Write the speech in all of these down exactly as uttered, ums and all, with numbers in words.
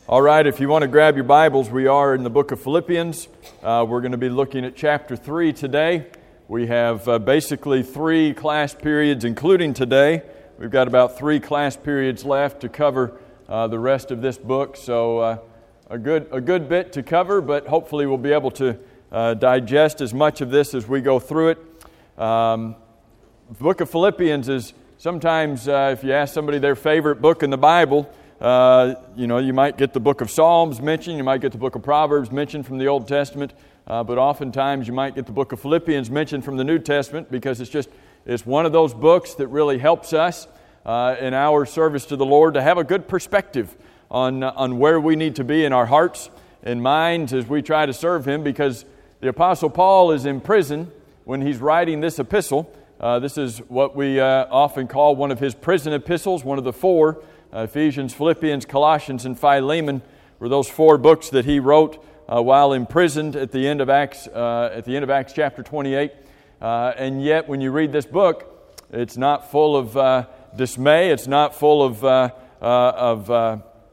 All right, if you want to grab your Bibles, we are in the book of Philippians. Uh, we're going to be looking at chapter three today. We have uh, basically three class periods, including today. We've got about three class periods left to cover uh, the rest of this book. So uh, a good a good bit to cover, but hopefully we'll be able to uh, digest as much of this as we go through it. Um, the book of Philippians is sometimes, uh, if you ask somebody their favorite book in the Bible, Uh, you know, you might get the book of Psalms mentioned, you might get the book of Proverbs mentioned from the Old Testament, uh, but oftentimes you might get the book of Philippians mentioned from the New Testament because it's just, it's one of those books that really helps us uh, in our service to the Lord to have a good perspective on, uh, on where we need to be in our hearts and minds as we try to serve Him, because the Apostle Paul is in prison when he's writing this epistle. Uh, this is what we uh, often call one of his prison epistles, one of the four. Uh, Ephesians, Philippians, Colossians, and Philemon were those four books that he wrote uh, while imprisoned at the end of Acts, uh, at the end of Acts chapter twenty-eight. Uh, and yet, when you read this book, it's not full of uh, dismay. It's not full of uh, uh, of uh,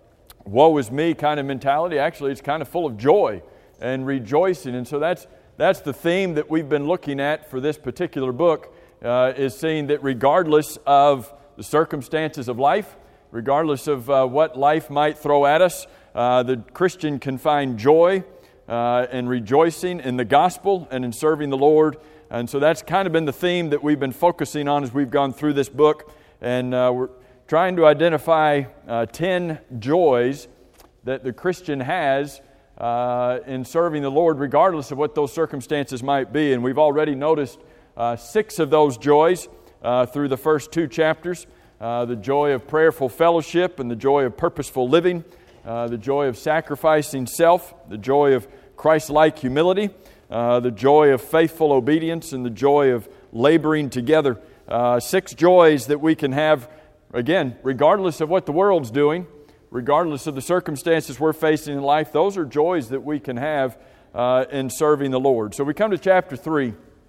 woe is me kind of mentality. Actually, it's kind of full of joy and rejoicing. And so that's that's the theme that we've been looking at for this particular book, uh, is seeing that regardless of the circumstances of life, regardless of uh, what life might throw at us, uh, the Christian can find joy uh, and rejoicing in the gospel and in serving the Lord. And so that's kind of been the theme that we've been focusing on as we've gone through this book. And uh, we're trying to identify uh, ten joys that the Christian has uh, in serving the Lord, regardless of what those circumstances might be. And we've already noticed uh, six of those joys uh, through the first two chapters. Uh, the joy of prayerful fellowship and the joy of purposeful living, uh, the joy of sacrificing self, the joy of Christ-like humility, uh, the joy of faithful obedience, and the joy of laboring together. Uh, six joys that we can have, again, regardless of what the world's doing, regardless of the circumstances we're facing in life. Those are joys that we can have uh, in serving the Lord. So we come to chapter three,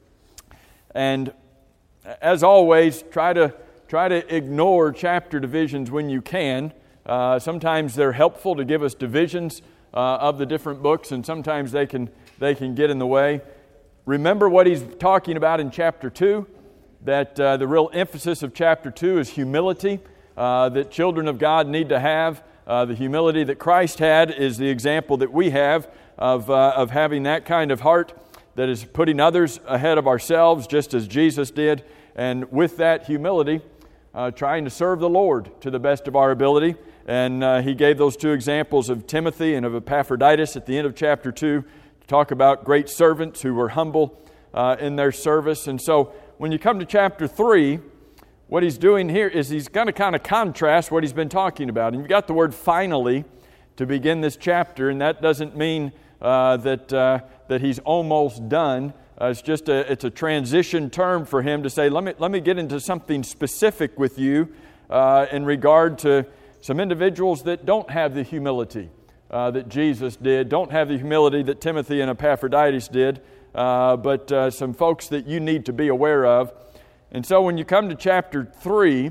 and as always, try to Try to ignore chapter divisions when you can. Uh, sometimes they're helpful to give us divisions uh, of the different books, and sometimes they can they can get in the way. Remember what he's talking about in chapter two, that uh, the real emphasis of chapter two is humility, uh, that children of God need to have. Uh, the humility that Christ had is the example that we have of, uh, of having that kind of heart that is putting others ahead of ourselves, just as Jesus did. And with that humility, Uh, trying to serve the Lord to the best of our ability. And uh, he gave those two examples of Timothy and of Epaphroditus at the end of chapter two to talk about great servants who were humble uh, in their service. And so when you come to chapter three, what he's doing here is he's going to kind of contrast what he's been talking about. And you've got the word finally to begin this chapter, and that doesn't mean uh, that uh, that he's almost done. Uh, it's just a it's a transition term for him to say, let me let me get into something specific with you uh, in regard to some individuals that don't have the humility uh, that Jesus did, don't have the humility that Timothy and Epaphroditus did, uh, but uh, some folks that you need to be aware of. And so when you come to chapter three,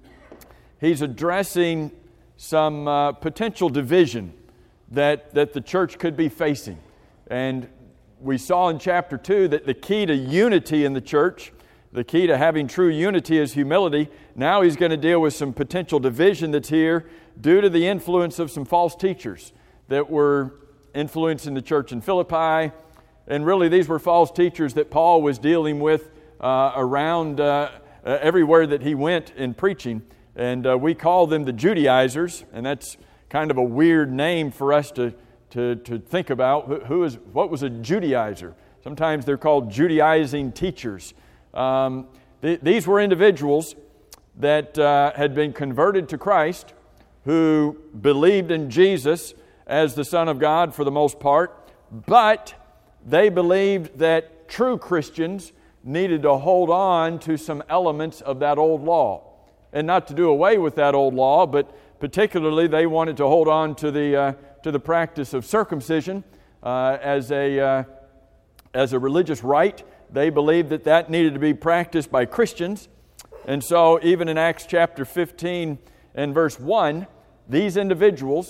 he's addressing some uh, potential division that that the church could be facing. And we saw in chapter two that the key to unity in the church, the key to having true unity is humility. Now he's going to deal with some potential division that's here due to the influence of some false teachers that were influencing the church in Philippi. And really these were false teachers that Paul was dealing with uh, around uh, uh, everywhere that he went in preaching. And uh, we call them the Judaizers, and that's kind of a weird name for us to To, to think about. Who, who is what was a Judaizer? Sometimes they're called Judaizing teachers. Um, th- these were individuals that uh, had been converted to Christ, who believed in Jesus as the Son of God for the most part, but they believed that true Christians needed to hold on to some elements of that old law, and not to do away with that old law, but particularly they wanted to hold on to the uh, to the practice of circumcision uh, as a uh, as a religious rite. They believed that that needed to be practiced by Christians. And so even in Acts chapter fifteen and verse one, these individuals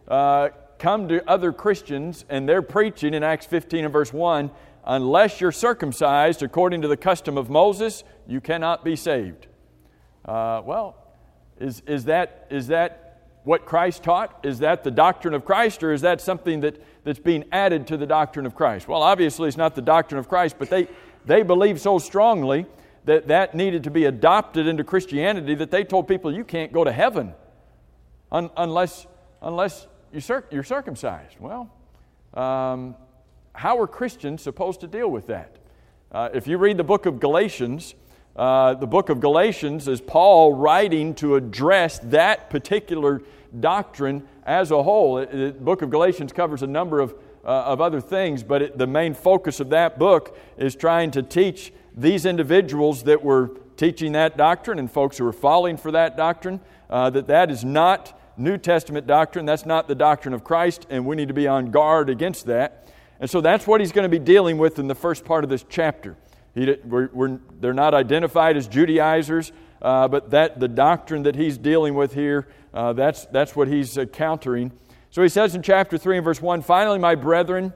uh, come to other Christians and they're preaching in Acts fifteen and verse one, unless you're circumcised according to the custom of Moses, you cannot be saved. Uh, well, is, is, that, is that what Christ taught? Is that the doctrine of Christ, or is that something that, that's being added to the doctrine of Christ? Well, obviously it's not the doctrine of Christ, but they, they believe so strongly that that needed to be adopted into Christianity that they told people you can't go to heaven un, unless, unless you cir- you're circumcised. Well, um, how are Christians supposed to deal with that? Uh, if you read the book of Galatians, uh, the book of Galatians is Paul writing to address that particular doctrine as a whole. It, the book of Galatians covers a number of, uh, of other things, but it, the main focus of that book is trying to teach these individuals that were teaching that doctrine and folks who were falling for that doctrine, uh, that that is not New Testament doctrine, that's not the doctrine of Christ, and we need to be on guard against that. And so that's what he's going to be dealing with in the first part of this chapter. He, we're, we're, they're not identified as Judaizers, uh, but that the doctrine that he's dealing with here, uh, that's, that's what he's uh, countering. So he says in chapter three and verse one, finally, my brethren,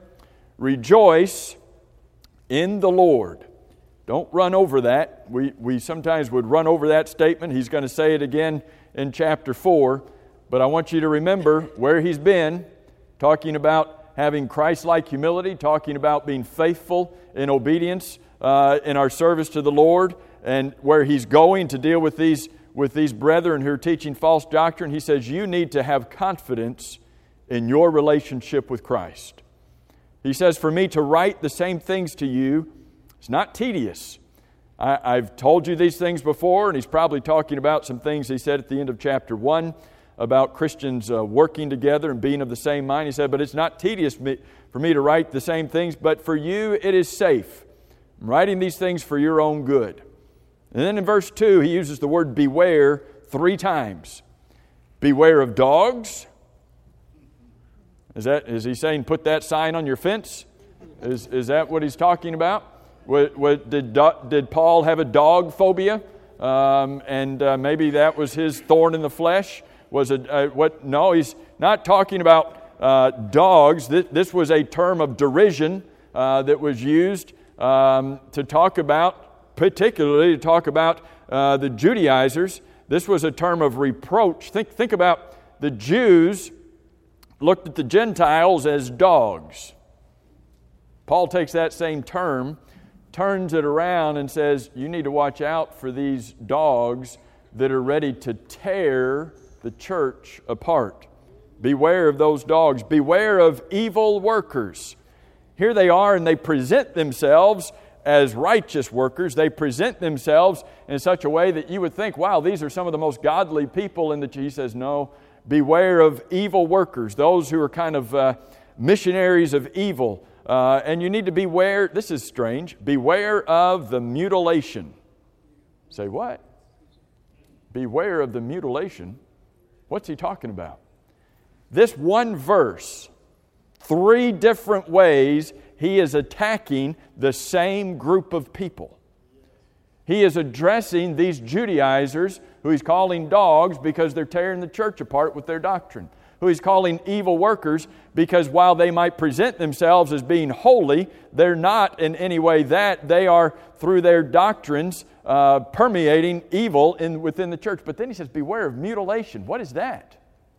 rejoice in the Lord. Don't run over that. We, we sometimes would run over that statement. He's going to say it again in chapter four. But I want you to remember where he's been, talking about having Christ-like humility, talking about being faithful in obedience uh, in our service to the Lord, and where he's going to deal with these, with these brethren who are teaching false doctrine. He says you need to have confidence in your relationship with Christ. He says, for me to write the same things to you, it's not tedious. I, I've told you these things before, and he's probably talking about some things he said at the end of chapter one about Christians uh, working together and being of the same mind. He said, but it's not tedious me, for me to write the same things, but for you it is safe. I'm writing these things for your own good. And then in verse two, he uses the word beware three times. Beware of dogs. Is that, is he saying put that sign on your fence? Is, is that what he's talking about? What, what, did, did Paul have a dog phobia? Um, and uh, maybe that was his thorn in the flesh? Was it uh, what? No, he's not talking about uh, dogs. This, this was a term of derision uh, that was used um, to talk about, particularly to talk about uh, the Judaizers. This was a term of reproach. Think, think about the Jews looked at the Gentiles as dogs. Paul takes that same term, turns it around and says, you need to watch out for these dogs that are ready to tear the church apart. Beware of those dogs. Beware of evil workers. Here they are, and they present themselves as righteous workers. They present themselves in such a way that you would think, wow, these are some of the most godly people in the church. He says, no, beware of evil workers, those who are kind of uh, missionaries of evil. Uh, and you need to beware, this is strange, beware of the mutilation. Say what? Beware of the mutilation. What's he talking about? This one verse, three different ways he is attacking the same group of people. He is addressing these Judaizers who he's calling dogs because they're tearing the church apart with their doctrine. Who he's calling evil workers because while they might present themselves as being holy, they're not in any way that. They are, through their doctrines, uh, permeating evil in, within the church. But then he says, beware of mutilation. What is that?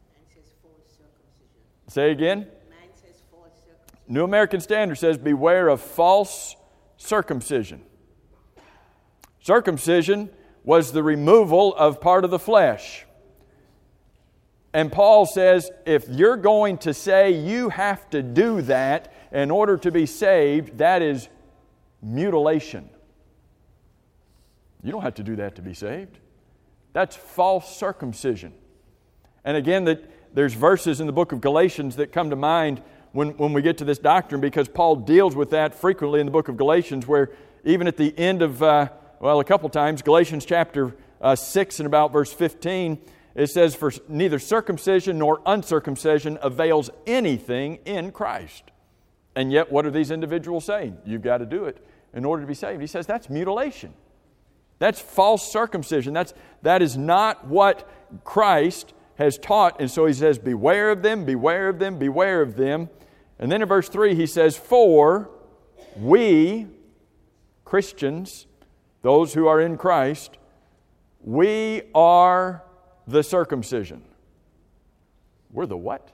Say again? New American Standard says, beware of false circumcision. Circumcision was the removal of part of the flesh. And Paul says, if you're going to say you have to do that in order to be saved, that is mutilation. You don't have to do that to be saved. That's false circumcision. And again, that there's verses in the book of Galatians that come to mind when, when we get to this doctrine, because Paul deals with that frequently in the book of Galatians, where even at the end of, uh, well, a couple times, Galatians chapter uh, six and about verse fifteen, it says, for neither circumcision nor uncircumcision avails anything in Christ. And yet, what are these individuals saying? You've got to do it in order to be saved. He says that's mutilation. That's false circumcision. That's, that is not what Christ has taught, and so he says, beware of them, beware of them, beware of them. And then in verse three he says, for we, Christians, those who are in Christ, we are the circumcision. We're the what?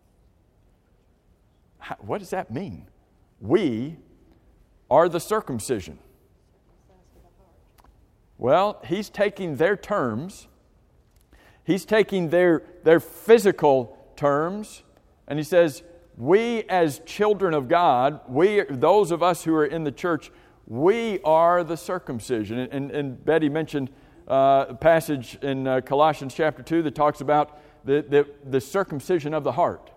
How, what does that mean? We are the circumcision. Well, he's taking their terms, he's taking their, their physical terms, and he says, we as children of God, we, those of us who are in the church, we are the circumcision. And, and, and Betty mentioned uh, a passage in uh, Colossians chapter two that talks about the, the, the circumcision of the heart.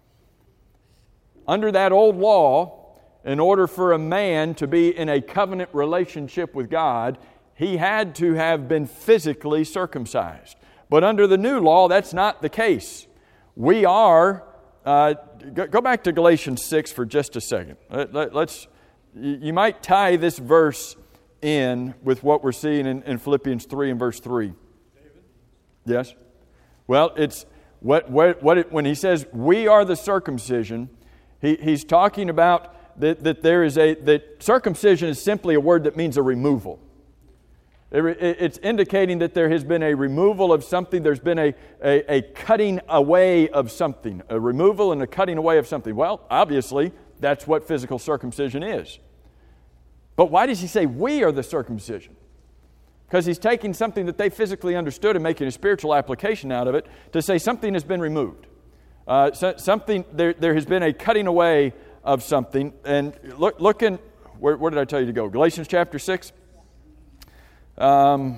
Under that old law, in order for a man to be in a covenant relationship with God, he had to have been physically circumcised. But under the new law, that's not the case. We are, uh, go back to Galatians six for just a second. Let, let, let's, you might tie this verse in with what we're seeing in, in Philippians three and verse three. David? Yes? Well, it's what, what, what it, when he says we are the circumcision, he, he's talking about that, that there is a, that circumcision is simply a word that means a removal. It's indicating that there has been a removal of something. There's been a, a, a cutting away of something. A removal and a cutting away of something. Well, obviously, that's what physical circumcision is. But why does he say we are the circumcision? Because he's taking something that they physically understood and making a spiritual application out of it to say something has been removed. Uh, so, something there, there has been a cutting away of something. And look, look in, where, where did I tell you to go? Galatians chapter six? Um,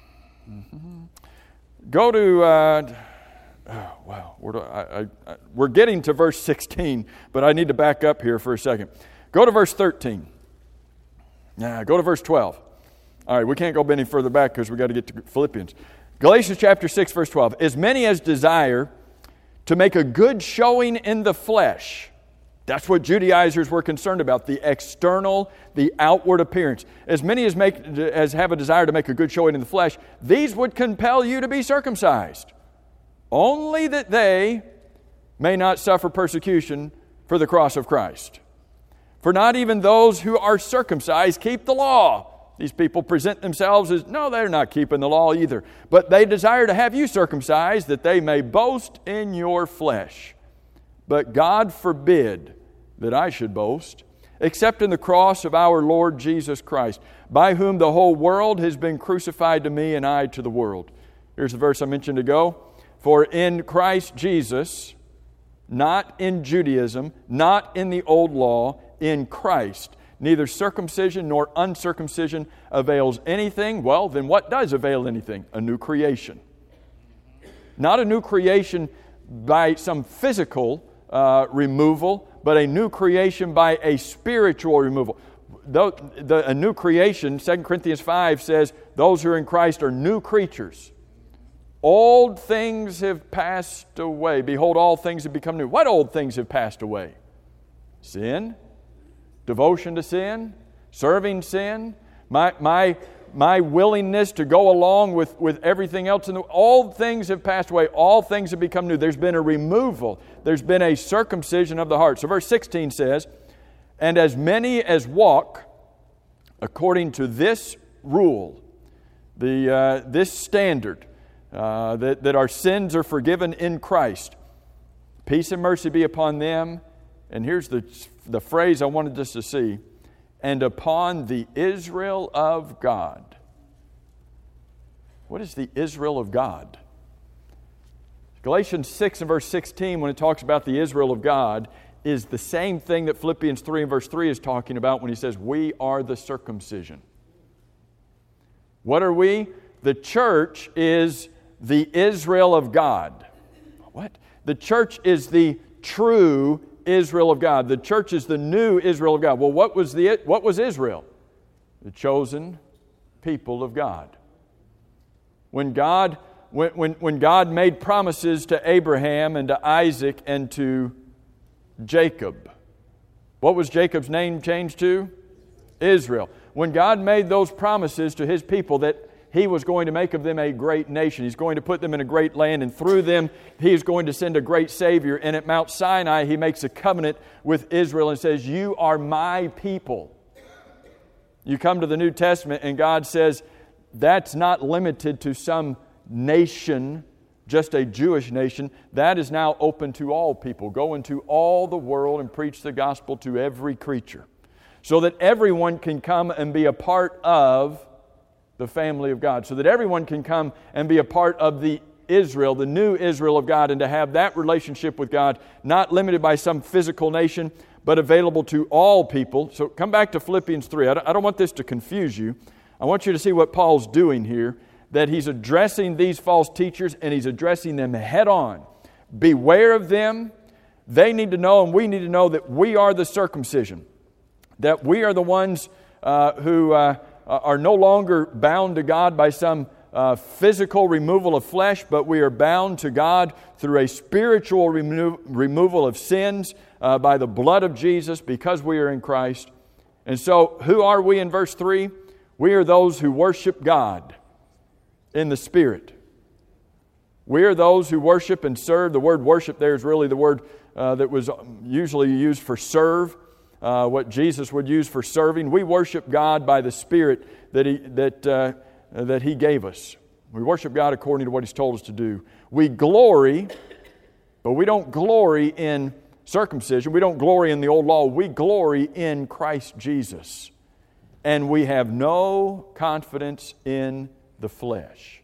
go to, uh, oh, wow, where do I, I, I, we're getting to verse sixteen, but I need to back up here for a second. Go to verse thirteen. Nah, go to verse twelve. All right, we can't go any further back because we've got to get to Philippians. Galatians chapter six, verse twelve. As many as desire to make a good showing in the flesh. That's what Judaizers were concerned about, the external, the outward appearance. As many as make as have a desire to make a good showing in the flesh, these would compel you to be circumcised, only that they may not suffer persecution for the cross of Christ. For not even those who are circumcised keep the law. These people present themselves as, no, they're not keeping the law either. But they desire to have you circumcised, that they may boast in your flesh. But God forbid that I should boast, except in the cross of our Lord Jesus Christ, by whom the whole world has been crucified to me and I to the world. Here's the verse I mentioned ago. For in Christ Jesus, not in Judaism, not in the old law, in Christ, neither circumcision nor uncircumcision avails anything. Well, then what does avail anything? A new creation. Not a new creation by some physical uh, removal, but a new creation by a spiritual removal. The, the, a new creation, Second Corinthians five says, those who are in Christ are new creatures. Old things have passed away. Behold, all things have become new. What old things have passed away? Sin, devotion to sin, serving sin, my my my willingness to go along with, with everything else in the all things have passed away, all things have become new. There's been a removal, there's been a circumcision of the heart. So verse sixteen says, and as many as walk according to this rule, the uh, this standard, uh, that, that our sins are forgiven in Christ, peace and mercy be upon them. And here's the the phrase I wanted us to see, and upon the Israel of God. What is the Israel of God? Galatians six and verse sixteen, when it talks about the Israel of God, is the same thing that Philippians three and verse three is talking about when he says, we are the circumcision. What are we? The church is the Israel of God. What? The church is the true Israel of God. The church is the new Israel of God. Well, what was the what was Israel? The chosen people of God. When God when, when, when God made promises to Abraham and to Isaac and to Jacob, what was Jacob's name changed to? Israel. When God made those promises to His people that He was going to make of them a great nation. He's going to put them in a great land, and through them He is going to send a great Savior. And at Mount Sinai He makes a covenant with Israel and says, you are my people. You come to the New Testament and God says, that's not limited to some nation, just a Jewish nation. That is now open to all people. Go into all the world and preach the gospel to every creature, so that everyone can come and be a part of the family of God, so that everyone can come and be a part of the Israel, the new Israel of God, and to have that relationship with God, not limited by some physical nation, but available to all people. So come back to Philippians three. I don't want this to confuse you. I want you to see what Paul's doing here, that he's addressing these false teachers and he's addressing them head on. Beware of them. They need to know, and we need to know, that we are the circumcision, that we are the ones uh, who uh, are no longer bound to God by some uh, physical removal of flesh, but we are bound to God through a spiritual remo- removal of sins uh, by the blood of Jesus, because we are in Christ. And so, who are we in verse three? We are those who worship God in the Spirit. We are those who worship and serve. The word worship there is really the word uh, that was usually used for serve, uh, what Jesus would use for serving. We worship God by the Spirit that He, that, uh, that He gave us. We worship God according to what He's told us to do. We glory, but we don't glory in circumcision. We don't glory in the old law. We glory in Christ Jesus. And we have no confidence in the flesh.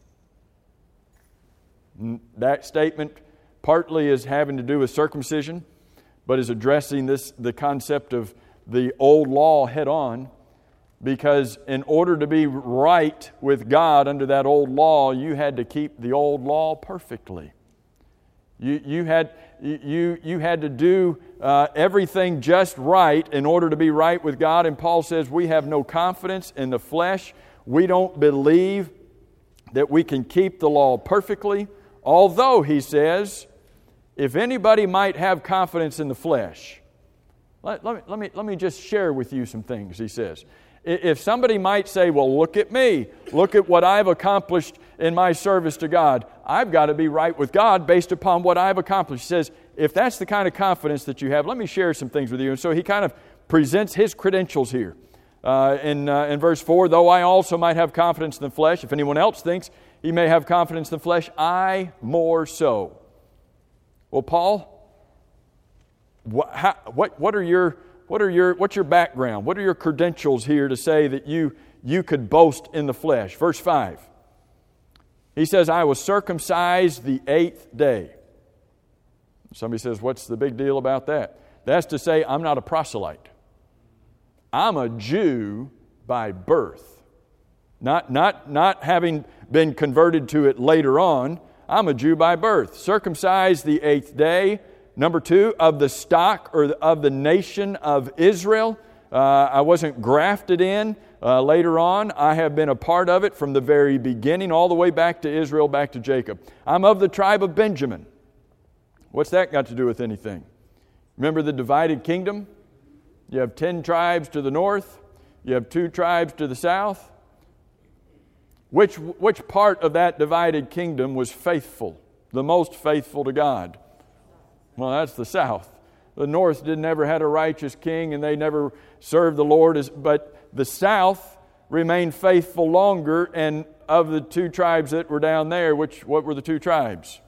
That statement partly is having to do with circumcision, but is addressing this the concept of the old law head on, because in order to be right with God under that old law, you had to keep the old law perfectly. You, you, had, you, you had to do uh, everything just right in order to be right with God. And Paul says we have no confidence in the flesh. We don't believe that we can keep the law perfectly. Although, he says, if anybody might have confidence in the flesh, let, let, me, let, me, let me just share with you some things, he says. If somebody might say, well, look at me. Look at what I've accomplished in my service to God. I've got to be right with God based upon what I've accomplished. He says, if that's the kind of confidence that you have, let me share some things with you. And so he kind of presents his credentials here. Uh, in, uh, in verse four, though I also might have confidence in the flesh, if anyone else thinks he may have confidence in the flesh, I more so. Well, Paul, what, how, what, what are your... What are your, what's your background? What are your credentials here to say that you, you could boast in the flesh? Verse five. He says, I was circumcised the eighth day. Somebody says, what's the big deal about that? That's to say, I'm not a proselyte. I'm a Jew by birth. Not, not, not having been converted to it later on. I'm a Jew by birth. Circumcised the eighth day. Number two, of the stock or of the nation of Israel. Uh, I wasn't grafted in uh, later on. I have been a part of it from the very beginning, all the way back to Israel, back to Jacob. I'm of the tribe of Benjamin. What's that got to do with anything? Remember the divided kingdom? You have ten tribes to the north. You have two tribes to the south. Which, which part of that divided kingdom was faithful, the most faithful to God? Well, that's the south. The north didn't ever had a righteous king, and they never served the Lord. As, but the south remained faithful longer. And of the two tribes that were down there, which what were the two tribes?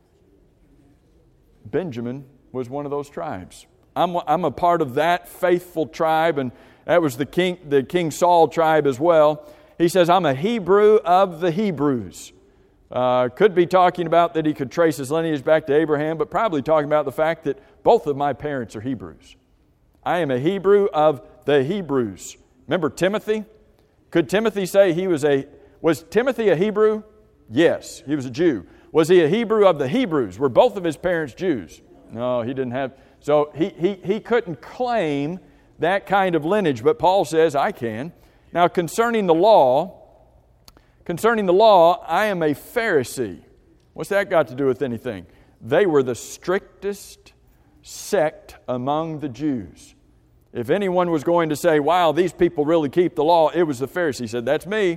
Benjamin was one of those tribes. I'm I'm a part of that faithful tribe, and that was the king the King Saul tribe as well. He says, I'm a Hebrew of the Hebrews. Uh, could be talking about that he could trace his lineage back to Abraham, but probably talking about the fact that both of my parents are Hebrews. I am a Hebrew of the Hebrews. Remember Timothy? Could Timothy say he was a, was Timothy a Hebrew? Yes, he was a Jew. Was he a Hebrew of the Hebrews? Were both of his parents Jews? No, he didn't have, so he, he, he couldn't claim that kind of lineage, but Paul says, I can. Now concerning the law, Concerning the law, I am a Pharisee. What's that got to do with anything? They were the strictest sect among the Jews. If anyone was going to say, wow, these people really keep the law, it was the Pharisees. He said, that's me.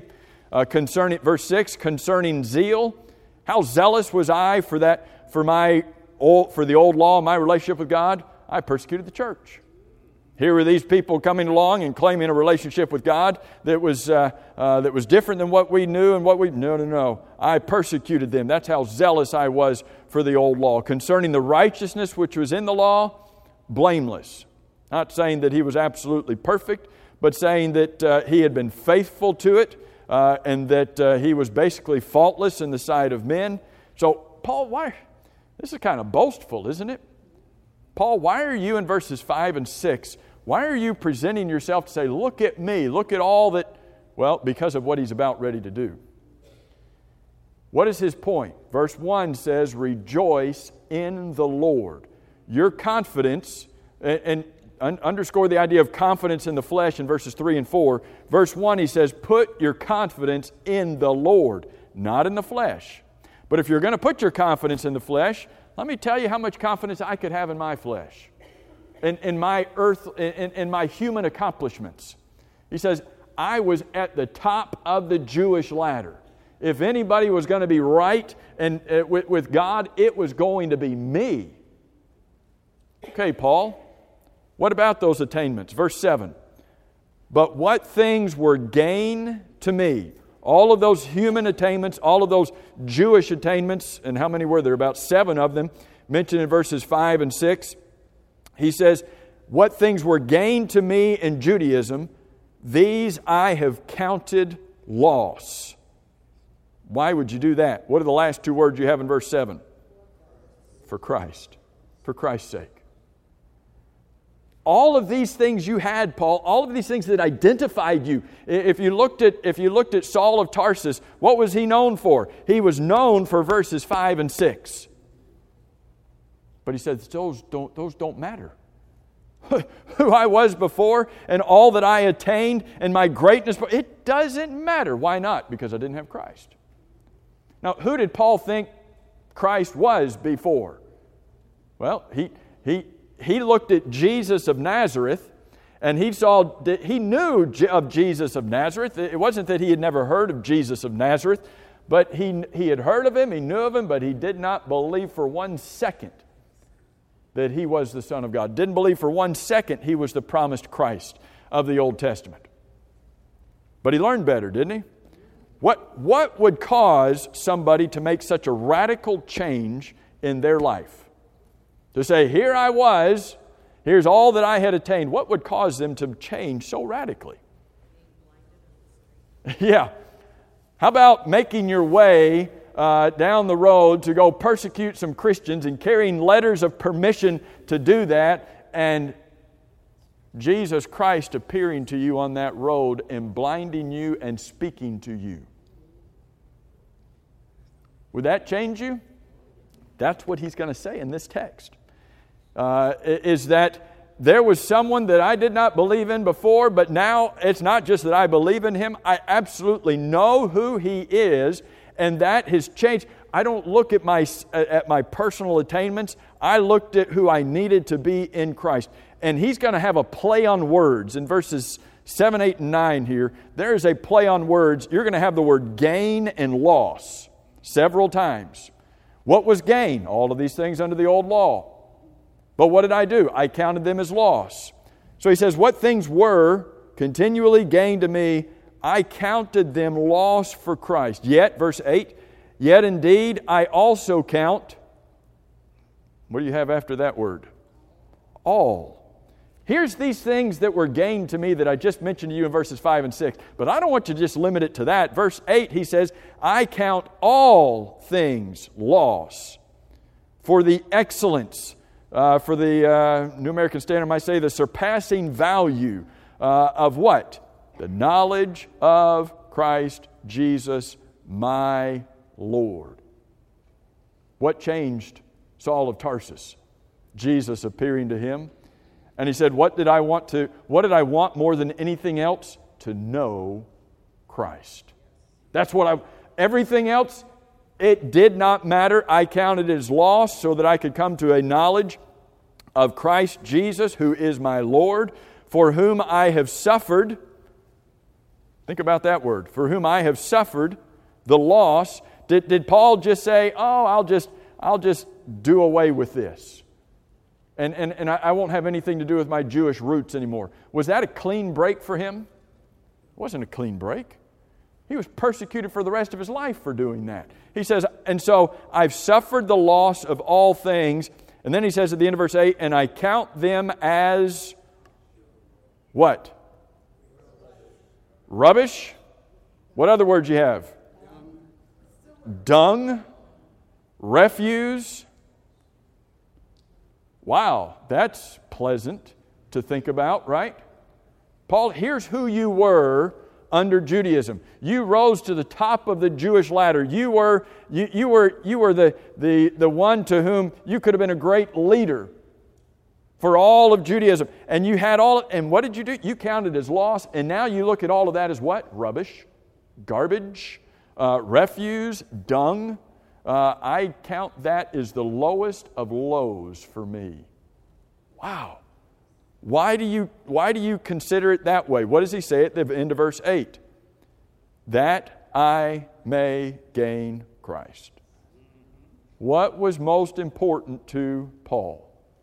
Uh, concerning, verse six, concerning zeal, how zealous was I for that, for my old, for the old law, my relationship with God? I persecuted the church. Here were these people coming along and claiming a relationship with God that was uh, uh, that was different than what we knew and what we... No, no, no. I persecuted them. That's how zealous I was for the old law. Concerning the righteousness which was in the law, blameless. Not saying that he was absolutely perfect, but saying that uh, he had been faithful to it uh, and that uh, he was basically faultless in the sight of men. So, Paul, why... This is kind of boastful, isn't it? Paul, why are you in verses five and six... Why are you presenting yourself to say, look at me, look at all that... Well, because of what he's about ready to do. What is his point? Verse one says, rejoice in the Lord. Your confidence, and, and underscore the idea of confidence in the flesh in verses three and four. Verse one, he says, put your confidence in the Lord, not in the flesh. But if you're going to put your confidence in the flesh, let me tell you how much confidence I could have in my flesh. In, in my earth, in, in my human accomplishments. He says, I was at the top of the Jewish ladder. If anybody was going to be right and uh, with, with God, it was going to be me. Okay, Paul, what about those attainments? Verse seven. But what things were gain to me? All of those human attainments, all of those Jewish attainments, and how many were there? About seven of them, mentioned in verses five and six. He says, what things were gained to me in Judaism, these I have counted loss. Why would you do that? What are the last two words you have in verse seven? For Christ. For Christ's sake. All of these things you had, Paul, all of these things that identified you. If you looked at, if you looked at Saul of Tarsus, what was he known for? He was known for verses five and six. But he said, those don't, those don't matter. Who I was before and all that I attained and my greatness, it doesn't matter. Why not? Because I didn't have Christ. Now, who did Paul think Christ was before? Well, he he he looked at Jesus of Nazareth and he saw, he knew of Jesus of Nazareth. It wasn't that he had never heard of Jesus of Nazareth, but he he had heard of him, he knew of him, but he did not believe for one second that he was the Son of God. Didn't believe for one second he was the promised Christ of the Old Testament. But he learned better, didn't he? What, what would cause somebody to make such a radical change in their life? To say, here I was, here's all that I had attained. What would cause them to change so radically? Yeah. How about making your way Uh, down the road to go persecute some Christians and carrying letters of permission to do that, and Jesus Christ appearing to you on that road and blinding you and speaking to you? Would that change you? That's what he's going to say in this text. Uh, is that there was someone that I did not believe in before, but now it's not just that I believe in him. I absolutely know who he is. And that has changed. I don't look at my at my personal attainments. I looked at who I needed to be in Christ. And he's going to have a play on words. In verses seven, eight, and nine here, there is a play on words. You're going to have the word gain and loss several times. What was gain? All of these things under the old law. But what did I do? I counted them as loss. So he says, what things were continually gained to me, I counted them loss for Christ. Yet, verse eight, yet indeed I also count. What do you have after that word? All. Here's these things that were gained to me that I just mentioned to you in verses five and six. But I don't want you to just limit it to that. Verse eight, he says, I count all things loss for the excellence, uh, for the uh, New American Standard might say the surpassing value uh, of what? The knowledge of Christ Jesus, my Lord. What changed Saul of Tarsus? Jesus appearing to him. And he said, what did I want to, what did I want more than anything else? To know Christ. That's what I, everything else, it did not matter. I counted it as loss so that I could come to a knowledge of Christ Jesus, who is my Lord, for whom I have suffered. Think about that word. For whom I have suffered the loss. Did, did Paul just say, oh, I'll just, I'll just do away with this? And, and, and I, I won't have anything to do with my Jewish roots anymore. Was that a clean break for him? It wasn't a clean break. He was persecuted for the rest of his life for doing that. He says, and so I've suffered the loss of all things. And then he says at the end of verse eight, and I count them as what? Rubbish? What other words you have? Dung? Refuse? Wow, that's pleasant to think about, right? Paul, here's who you were under Judaism. You rose to the top of the Jewish ladder. You were, you, you were, you were the, the, the one to whom you could have been a great leader for all of Judaism. And you had all, and what did you do? You counted as loss, and now you look at all of that as what? Rubbish, garbage, uh, refuse, dung. Uh, I count that as the lowest of lows for me. Wow. Why do you, why do you consider it that way? What does he say at the end of verse eight? That I may gain Christ. What was most important to Paul?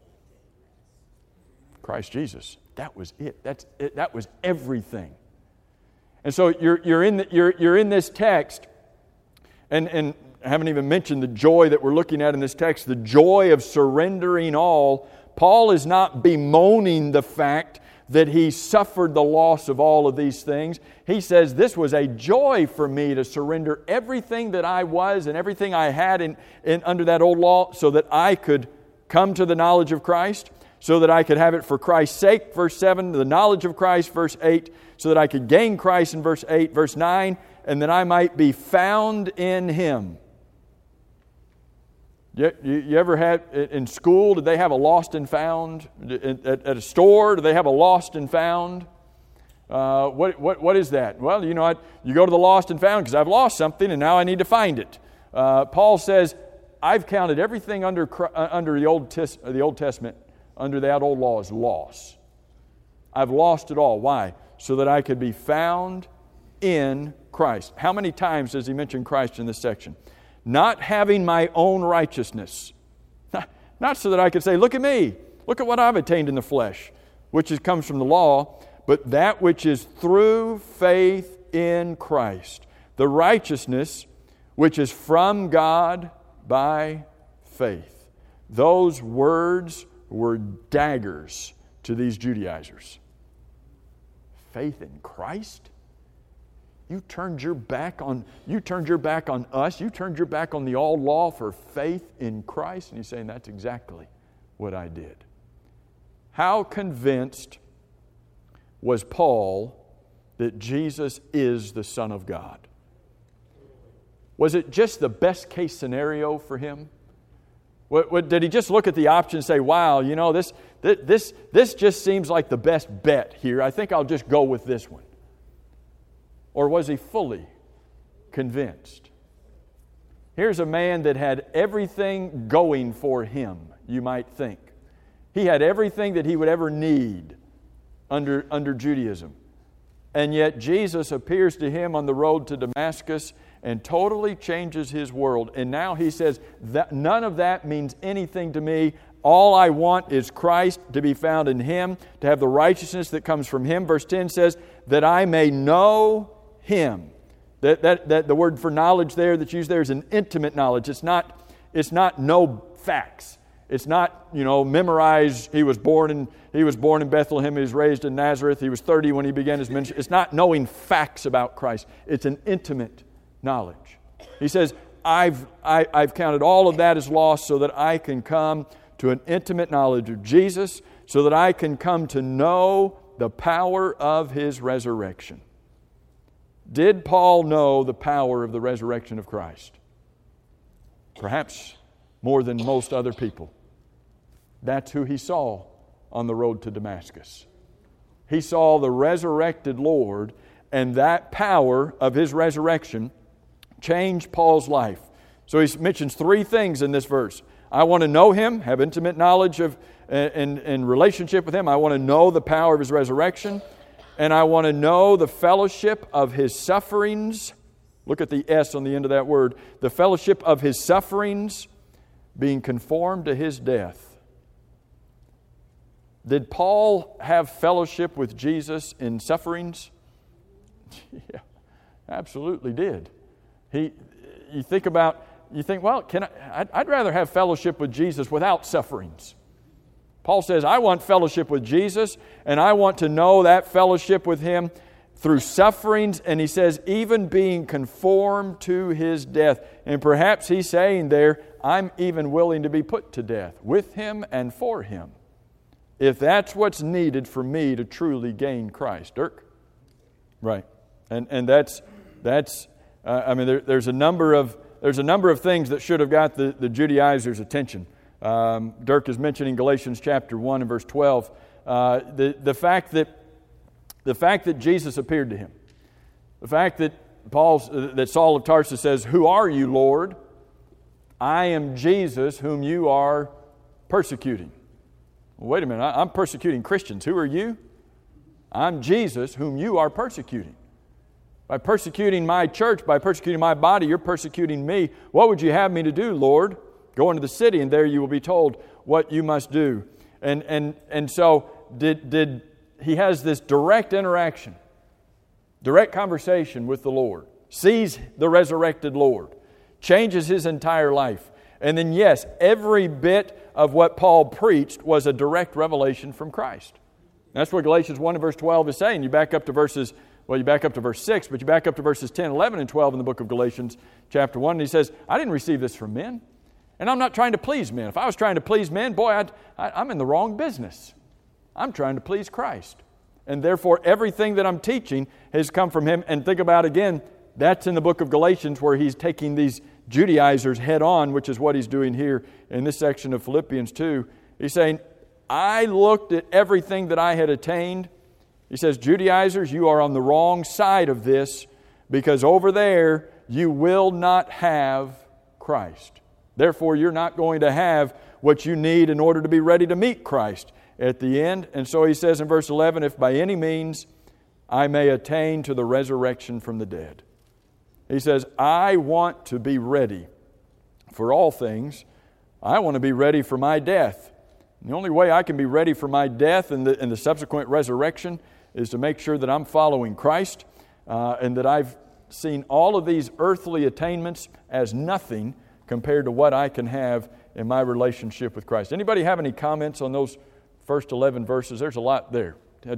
Christ Jesus. That was it. That's it. That was everything. And so you're, you're, in the, you're, you're in this text, and, and I haven't even mentioned the joy that we're looking at in this text, the joy of surrendering all. Paul is not bemoaning the fact that he suffered the loss of all of these things. He says, this was a joy for me to surrender everything that I was and everything I had in, in under that old law so that I could come to the knowledge of Christ, so that I could have it for Christ's sake, verse seven, the knowledge of Christ, verse eight, so that I could gain Christ in verse eight, verse nine, and that I might be found in Him. You, you, you ever had, in school, did they have a lost and found? At, at a store, do they have a lost and found? Uh, what, what, what is that? Well, you know, I, you go to the lost and found because I've lost something and now I need to find it. Uh, Paul says, I've counted everything under, uh, under the, Old tes- the Old Testament, under that old law as loss. I've lost it all. Why? So that I could be found in Christ. How many times does he mention Christ in this section? Not having my own righteousness. Not, not so that I could say, look at me. Look at what I've attained in the flesh, which is, comes from the law, but that which is through faith in Christ. The righteousness which is from God by faith. Those words were daggers to these Judaizers. Faith in Christ? You turned your back on you turned your back on us. You turned your back on the old law for faith in Christ. And he's saying that's exactly what I did. How convinced was Paul that Jesus is the Son of God? Was it just the best case scenario for him? What, what, did he just look at the option and say, wow, you know, this, this, this just seems like the best bet here. I think I'll just go with this one. Or was he fully convinced? Here's a man that had everything going for him, you might think. He had everything that he would ever need under, under Judaism. And yet Jesus appears to him on the road to Damascus and totally changes his world. And now he says, that none of that means anything to me. All I want is Christ, to be found in Him, to have the righteousness that comes from Him. Verse ten says, that I may know Him. That, that, that the word for knowledge there that's used there is an intimate knowledge. It's not, it's not know facts. It's not, you know, memorize, he was born in he was born in Bethlehem, he was raised in Nazareth, he was thirty when he began his ministry. It's not knowing facts about Christ. It's an intimate knowledge. He says, I've, I, I've counted all of that as lost so that I can come to an intimate knowledge of Jesus, so that I can come to know the power of His resurrection. Did Paul know the power of the resurrection of Christ? Perhaps more than most other people. That's who he saw on the road to Damascus. He saw the resurrected Lord, and that power of His resurrection changed Paul's life. So he mentions three things in this verse. I want to know Him, have intimate knowledge of and, and relationship with Him. I want to know the power of His resurrection. and I want to know the fellowship of His sufferings. Look at the S on the end of that word. The fellowship of His sufferings, being conformed to His death. Did Paul have fellowship with Jesus in sufferings? Yeah, absolutely did. He, you think about, you think, well, can I, I'd, I'd rather have fellowship with Jesus without sufferings. Paul says, I want fellowship with Jesus, and I want to know that fellowship with Him through sufferings, and he says, even being conformed to His death. And perhaps he's saying there, I'm even willing to be put to death with Him and for Him, if that's what's needed for me to truly gain Christ. Dirk? Right. And and that's, that's uh, I mean, there, there's a number of there's a number of things that should have got the, the Judaizers' attention. Um, Dirk is mentioning Galatians chapter one and verse twelve. Uh, the, the fact that The fact that Jesus appeared to him. The fact that Paul, that Saul of Tarsus says, "Who are you, Lord?" "I am Jesus whom you are persecuting." Well, wait a minute, I'm persecuting Christians. Who are you? I'm Jesus whom you are persecuting. By persecuting my church, by persecuting my body, you're persecuting me. What would you have me to do, Lord? Go into the city, and there you will be told what you must do. And and and so did did. He has this direct interaction, direct conversation with the Lord, sees the resurrected Lord, changes his entire life. And then, yes, every bit of what Paul preached was a direct revelation from Christ. That's what Galatians one and verse twelve is saying. You back up to verses, well, you back up to verse six, but you back up to verses ten, eleven, and twelve in the book of Galatians chapter one, and he says, I didn't receive this from men, and I'm not trying to please men. If I was trying to please men, boy, I'd, I, I'm in the wrong business. I'm trying to please Christ. And therefore, everything that I'm teaching has come from Him. And think about, again, that's in the book of Galatians where he's taking these Judaizers head on, which is what he's doing here in this section of Philippians two. He's saying, I looked at everything that I had attained. He says, Judaizers, you are on the wrong side of this, because over there you will not have Christ. Therefore, you're not going to have what you need in order to be ready to meet Christ at the end. And so he says in verse eleven, if by any means I may attain to the resurrection from the dead. He says, I want to be ready for all things. I want to be ready for my death. And the only way I can be ready for my death and the, and the subsequent resurrection is to make sure that I'm following Christ uh, and that I've seen all of these earthly attainments as nothing compared to what I can have in my relationship with Christ. Anybody have any comments on those first eleven verses? There's a lot there. Ted?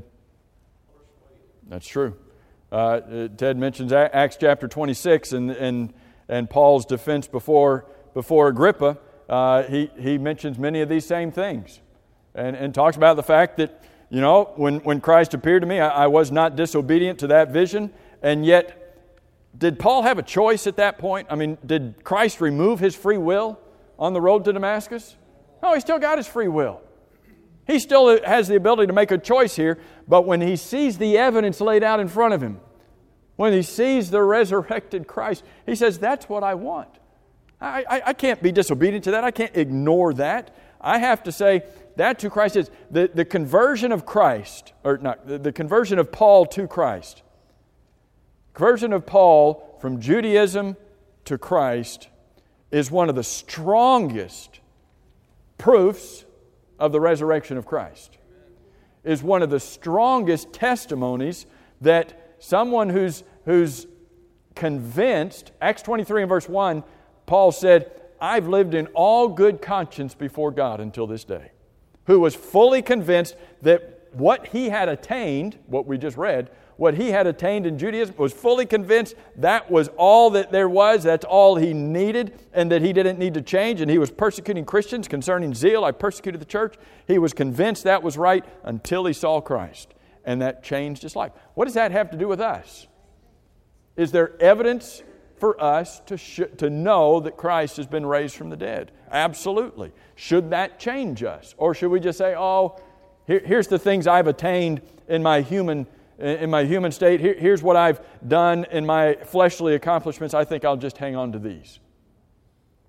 That's true. Uh, Ted mentions Acts chapter twenty-six and and and Paul's defense before before Agrippa. Uh, he he mentions many of these same things, and and talks about the fact that, you know, when when Christ appeared to me, I, I was not disobedient to that vision, and yet did Paul have a choice at that point? I mean, did Christ remove his free will on the road to Damascus? No, he still got his free will. He still has the ability to make a choice here, but when he sees the evidence laid out in front of him, when he sees the resurrected Christ, he says, that's what I want. I, I, I can't be disobedient to that. I can't ignore that. I have to say, that's who Christ is. The, the conversion of Christ, or not, the, the conversion of Paul to Christ, conversion of Paul from Judaism to Christ is one of the strongest proofs of the resurrection of Christ. Is one of the strongest testimonies that someone who's who's convinced, Acts twenty-three and verse one, Paul said, I've lived in all good conscience before God until this day. Who was fully convinced that what he had attained, what we just read, what he had attained in Judaism, was fully convinced that was all that there was, that's all he needed, and that he didn't need to change, and he was persecuting Christians concerning zeal. I persecuted the church. He was convinced that was right until he saw Christ, and that changed his life. What does that have to do with us? Is there evidence for us to sh- to know that Christ has been raised from the dead? Absolutely. Should that change us? Or should we just say, oh, here, here's the things I've attained in my human in my human state. Here, here's what I've done in my fleshly accomplishments. I think I'll just hang on to these.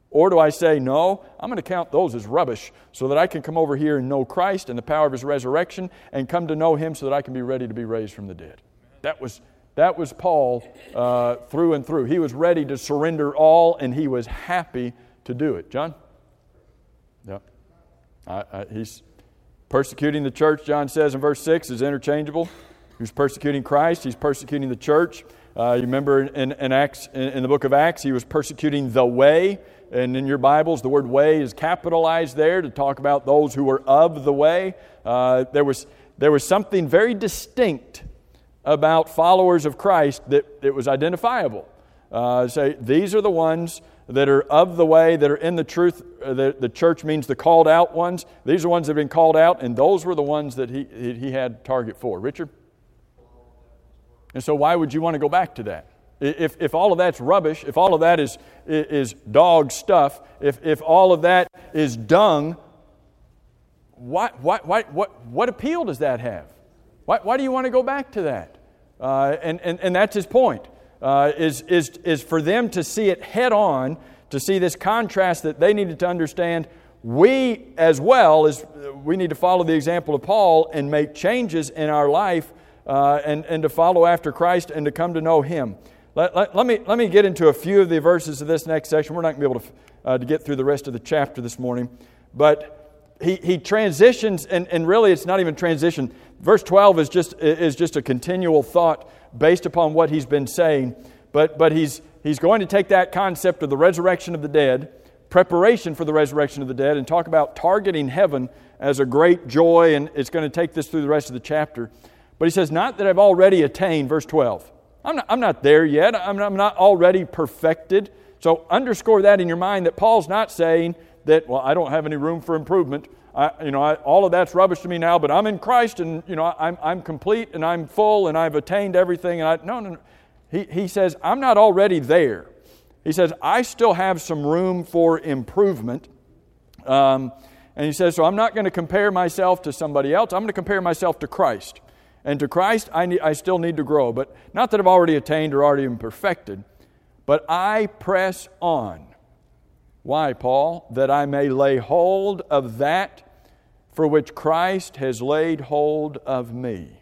Or do I say, no, I'm going to count those as rubbish so that I can come over here and know Christ and the power of His resurrection and come to know Him so that I can be ready to be raised from the dead. That was that was Paul uh, through and through. He was ready to surrender all, and he was happy to do it. John? Yeah. I, I, he's persecuting the church, John says in verse six, is interchangeable. He was persecuting Christ. He's persecuting the church. Uh, you remember in, in Acts, in, in the book of Acts, he was persecuting the way. And in your Bibles, the word way is capitalized there to talk about those who were of the way. Uh, there was there was something very distinct about followers of Christ that it was identifiable. Uh, say, these are the ones that are of the way, that are in the truth. Uh, the, the church means the called out ones. These are ones that have been called out, and those were the ones that he, he, he had target for. Richard? And so why would you want to go back to that? If if all of that's rubbish, if all of that is is dog stuff, if if all of that is dung, why why why what what appeal does that have? Why why do you want to go back to that? Uh, and, and and that's his point. Uh, is is is for them to see it head on, to see this contrast that they needed to understand. We as well as we need to follow the example of Paul and make changes in our life, uh, and and to follow after Christ and to come to know Him. Let, let, let me let me get into a few of the verses of this next section. We're not going to be able to, uh, to get through the rest of the chapter this morning. But he, he transitions, and, and really it's not even transition. Verse twelve is just is just a continual thought based upon what he's been saying. But but he's he's going to take that concept of the resurrection of the dead, preparation for the resurrection of the dead, and talk about targeting heaven as a great joy, and it's going to take this through the rest of the chapter. But he says, not that I've already attained, verse twelve. I'm not, I'm not there yet. I'm not, I'm not already perfected. So underscore that in your mind that Paul's not saying that, well, I don't have any room for improvement. I, you know, I, all of that's rubbish to me now, but I'm in Christ, and you know, I'm I'm complete, and I'm full, and I've attained everything. And I no, no, no. He he says I'm not already there. He says I still have some room for improvement. Um, and he says, so I'm not going to compare myself to somebody else. I'm going to compare myself to Christ. And to Christ, I, need, I still need to grow. But not that I've already attained or already been perfected, but I press on. Why, Paul? That I may lay hold of that for which Christ has laid hold of me.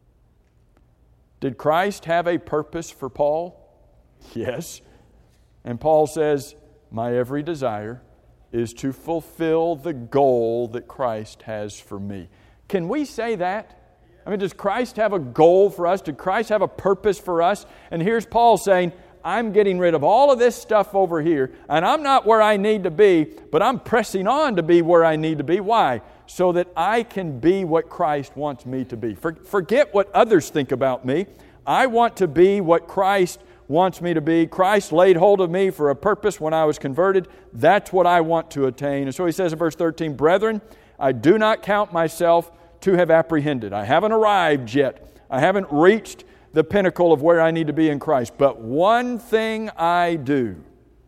Did Christ have a purpose for Paul? Yes. And Paul says, my every desire is to fulfill the goal that Christ has for me. Can we say that? I mean, does Christ have a goal for us? Did Christ have a purpose for us? And here's Paul saying, I'm getting rid of all of this stuff over here, and I'm not where I need to be, but I'm pressing on to be where I need to be. Why? So that I can be what Christ wants me to be. For, forget what others think about me. I want to be what Christ wants me to be. Christ laid hold of me for a purpose when I was converted. That's what I want to attain. And so he says in verse thirteen, brethren, I do not count myself to have apprehended. I haven't arrived yet. I haven't reached the pinnacle of where I need to be in Christ. But one thing I do.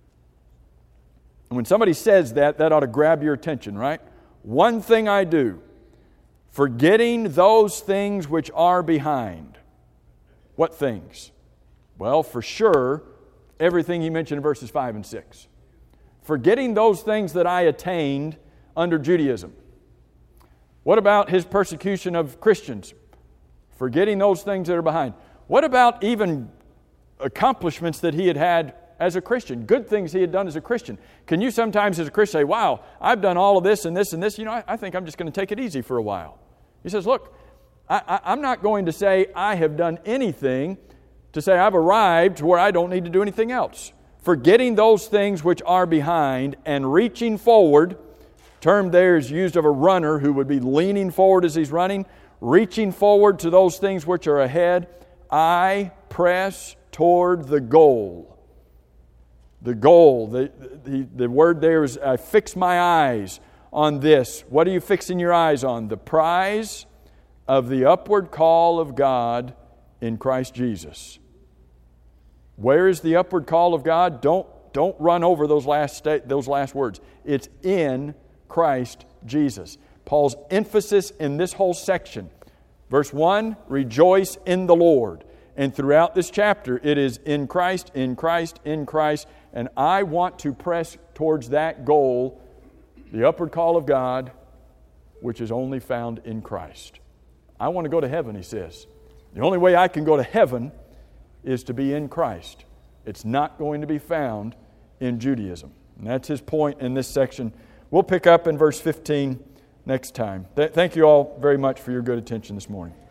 And when somebody says that, that ought to grab your attention, right? One thing I do, forgetting those things which are behind. What things? Well, for sure, everything he mentioned in verses five and six. Forgetting those things that I attained under Judaism. What about his persecution of Christians? Forgetting those things that are behind. What about even accomplishments that he had had as a Christian? Good things he had done as a Christian. Can you sometimes as a Christian say, wow, I've done all of this and this and this. You know, I, I think I'm just going to take it easy for a while. He says, look, I, I, I'm not going to say I have done anything to say I've arrived to where I don't need to do anything else. Forgetting those things which are behind and reaching forward. Term there is used of a runner who would be leaning forward as he's running. Reaching forward to those things which are ahead. I press toward the goal. The goal. The, the, the word there is I fix my eyes on this. What are you fixing your eyes on? The prize of the upward call of God in Christ Jesus. Where is the upward call of God? Don't, don't run over those last sta- those last words. It's in Christ Jesus. Paul's emphasis in this whole section. Verse one, rejoice in the Lord. And throughout this chapter, it is in Christ, in Christ, in Christ. And I want to press towards that goal, the upward call of God, which is only found in Christ. I want to go to heaven, he says. The only way I can go to heaven is to be in Christ. It's not going to be found in Judaism. And that's his point in this section. We'll pick up in verse fifteen next time. Th- thank you all very much for your good attention this morning.